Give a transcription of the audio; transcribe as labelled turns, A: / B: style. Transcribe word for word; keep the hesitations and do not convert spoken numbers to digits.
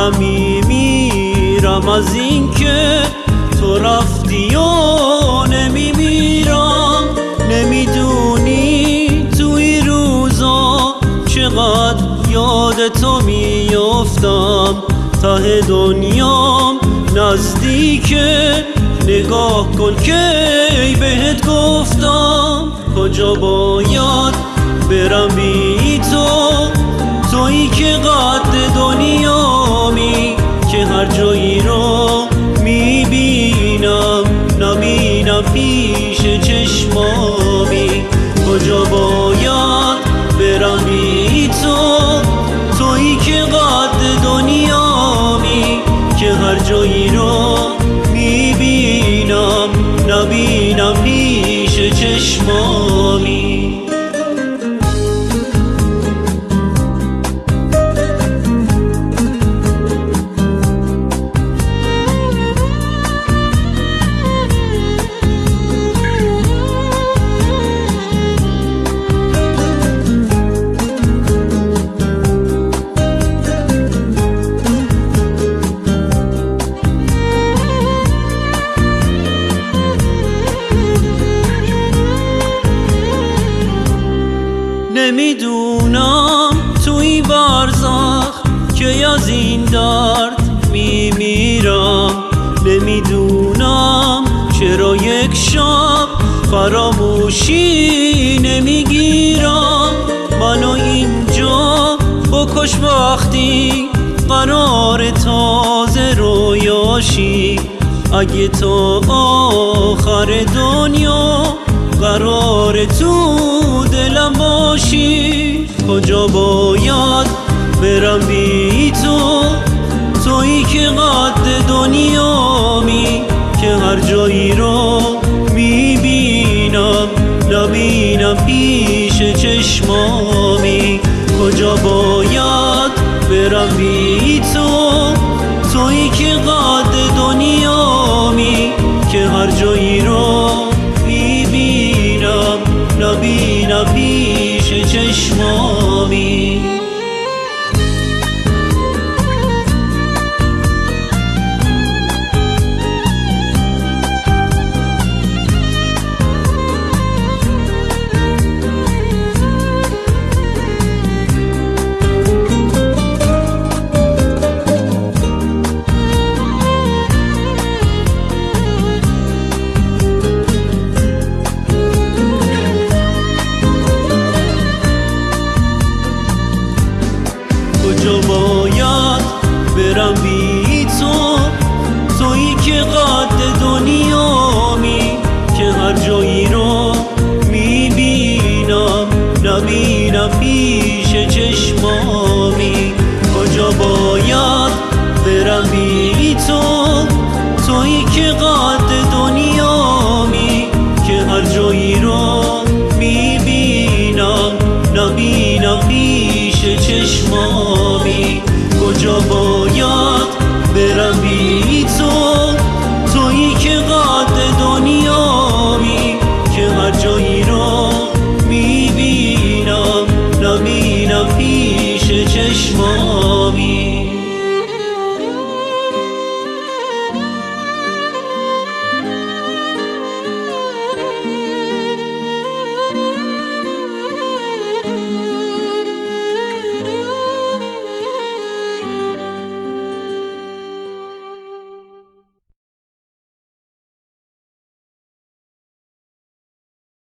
A: دارم میمیرم از این که تو رفتی و نمیمیرم. نمیدونی توی روزا چقدر یاد تو میافتم. ته دنیام نزدیکه، نگاه کن که بهت گفتم کجا باید برم بی تو. تویی که قد دنیامی که هر جایی رو میبینم نبینم پیش چشمامی. کجا باید برم بی تو. تویی که قد دنیامی که هر جایی رو میبینم نبینم پیش چشمامی. نمیدونم توی برزخ که از این درد میمیرم. نمیدونم چرا یک شب فراموشی نمیگیرم. منو اینجا بکش وقتی قرار تازه رویاشی. اگه تا آخر دنیا قرار تو دلم باشی. کجا باید برم بی تو. تویی که قد دنیامی که هر جایی رو میبینم نبینم پیش چشمامی. کجا باید برم بی تو. تویی که قد دنیامی که هر جایی رو میبینم نبینم پیش چشمامی. کجا باید برم بی تو. تویی که قد دنیامی که هر جایی رو میبینم نبینم پیش چشمامی. کجا باید برم بی